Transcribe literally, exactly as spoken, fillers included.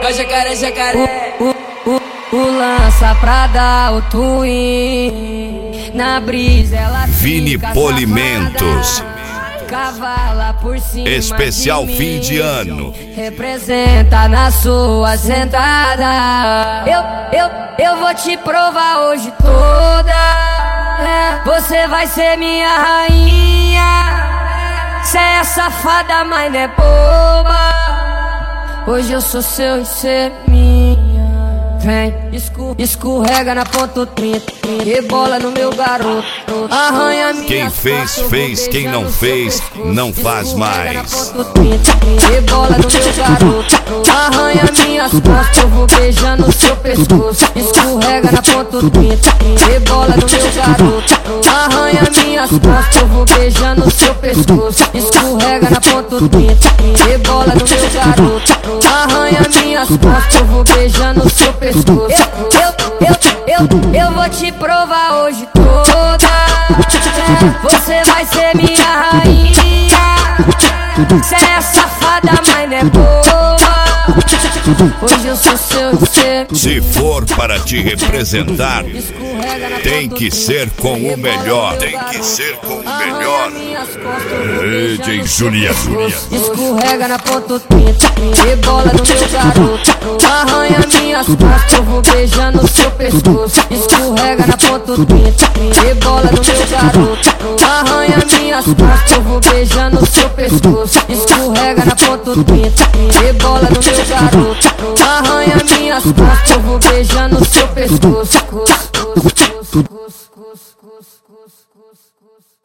Vai jacaré, jacaré. O, o, o, o lança pra dar o twin. Na brisa ela Vini Polimentos. Cavala por cima Especial de fim de ano. Representa na sua sentada. Eu, eu, eu vou te provar hoje toda. É, você vai ser minha rainha. Cê é safada, mas não é boba. Hoje eu sou seu e cê é minha. Vem, escu escorrega na ponta trinta, rebola no meu garoto. Arranha minha. Quem fez, fez. Quem não fez, não faz mais. Rebola no meu garoto. Arranha minhas costas, eu vou beijando seu pescoço. Escorrega na ponta trinta, rebola no meu garoto. Arranha minhas costas, eu vou beijando seu pescoço. Escorrega na ponta trinta, rebola no meu garoto. Arranha minhas costas, eu vou beijando seu pescoço. Eu, eu, eu, eu, eu vou te provar hoje toda. Você vai ser minha rainha. Cê é safada, mas não é boba. Hoje eu sou seu e cê. Se for para te representar, tem que ser com o melhor. Tem que ser com o melhor. D J Juliano. Escorrega na ponta trinta, rebola no meu garoto. Arranha minhas costas, eu vou beijando seu pescoço. Escorrega na ponta trinta, rebola no meu garoto. Arranha minhas costas, eu vou beijando seu pescoço. Escorrega na ponta trinta, rebola no meu garoto. Arranha minhas costas, eu vou beijando seu pescoço.